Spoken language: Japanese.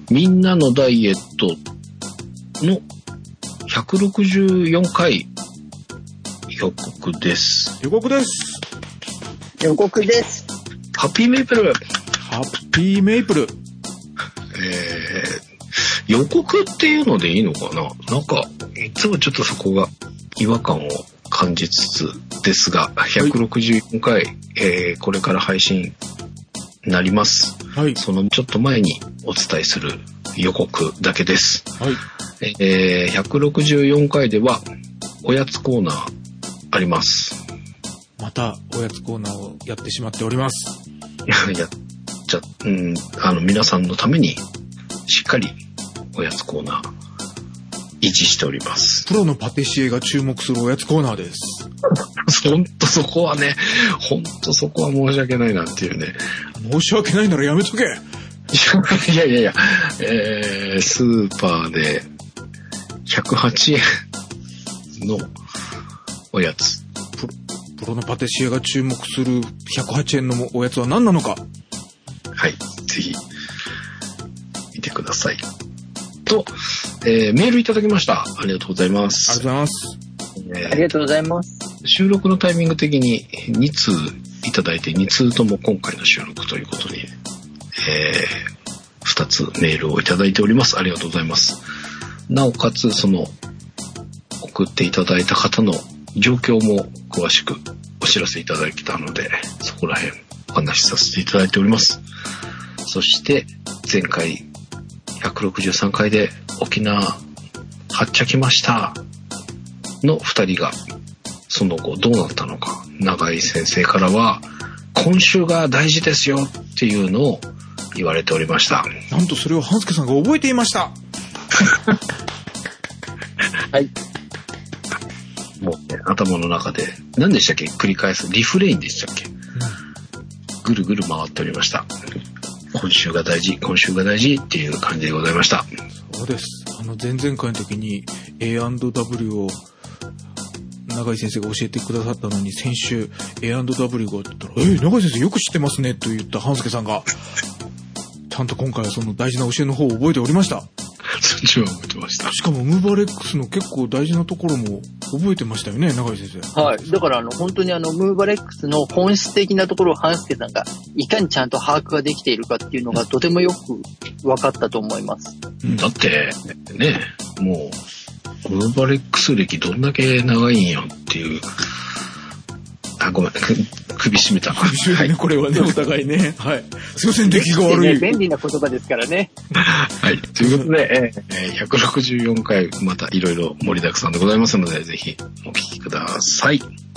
みんなのダイエットの164回予告です。 予告です。 予告です。 ハッピーメイプル。 ハッピーメイプル。 予告っていうのでいいのかな。なんかいつもちょっとそこが違和感を感じつつですが、164回、これから配信になります。はい。そのちょっと前にお伝えする予告だけです。はい。164回ではおやつコーナーあります。 またおやつコーナーをやってしまっております。 皆さんのためにしっかりおやつコーナー維持しております。 プロのパティシエが注目するおやつコーナーです。 ほんとそこはね、申し訳ないなっていうね。 申し訳ないならやめとけ。 いや、スーパーで108円のおやつ。 プロのパティシエが注目する108円のおやつは何なのか。 はい、ぜひ見てください。と、メールいただきました。ありがとうございます。 ありがとうございます。 ありがとうございます。 収録のタイミング的に2通いただいて、2通とも今回の収録ということに、2つメールをいただいております。ありがとうございます。なおかつ、送っていただいた方の状況も詳しくお知らせいただいたので、そこら辺お話しさせていただいております。そして前回163回で沖縄はっちゃきましたの2人がその後どうなったのか、永井先生からは今週が大事ですよっていうのを言われておりました。 なんとそれを半助さんが覚えていました。 はい。 もうね、頭の中で何でしたっけ、繰り返すリフレインでしたっけ、ぐるぐる回っておりました。今週が大事っていう感じでございました。 そうです。前々回の時に A&W を永井先生が教えてくださったのに、先週 A&W がって言ったら、永井先生よく知ってますねと言った半助さんが、ちゃんと今回はその大事な教えの方を覚えておりました。 そっちは覚えてました。 しかもムーバレックスの結構大事なところも覚えてましたよね、永井先生。 はい。だから本当にムーバレックスの本質的なところを半助さんがいかにちゃんと把握ができているかっていうのがとてもよく分かったと思います。 だってね、もうムーバレックス歴どんだけ長いんやっていう。あ、ごめん、首絞めた。 首絞めたね、はい、これはね、お互いね。はい。すいません、出来が悪い。 便利な言葉ですからね。 はい。ということで、164回またいろいろ盛りだくさんでございますので、ぜひお聞きください。